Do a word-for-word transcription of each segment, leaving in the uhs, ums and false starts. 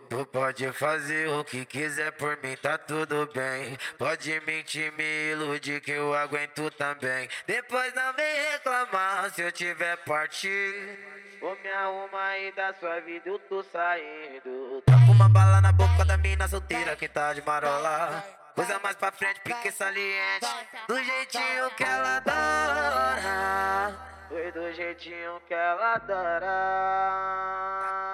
Tu pode fazer o que quiser por mim, tá tudo bem. Pode mentir, me iludir que eu aguento também. Depois não vem reclamar se eu tiver partido. Vou me arrumar e da sua vida eu tô saindo. Tá com uma bala na boca da mina solteira que tá de marola. Coisa mais pra frente, pique saliente. Do jeitinho que ela adora. Foi do jeitinho que ela adora.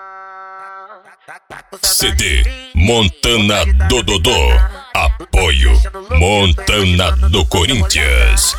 C D Montana do Dodô. Apoio Montana do Corinthians.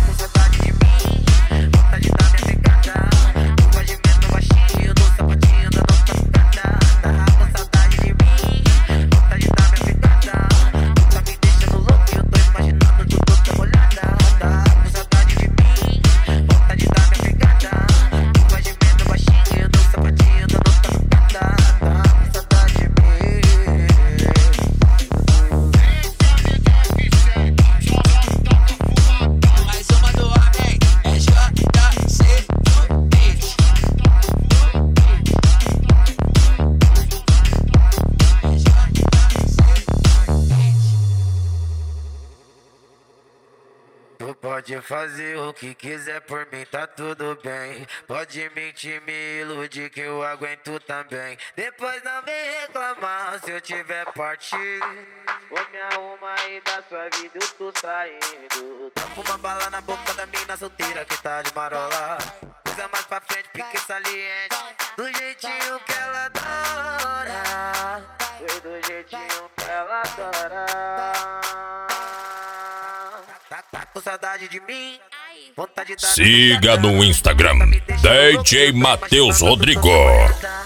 Tu pode fazer o que quiser por mim, tá tudo bem. Pode mentir, me iludir que eu aguento também. Depois não vem reclamar se eu tiver partido. Vou me arrumar e da sua vida eu tô saindo. Tá com uma bala na boca da mina solteira que tá de marola. Coisa mais pra frente, pique saliente. Do jeitinho que ela adora. Foi do jeitinho que ela adora. Tá, tá com saudade de mim? Vontade de dar Siga no Instagram D J Matheus Rodrigo.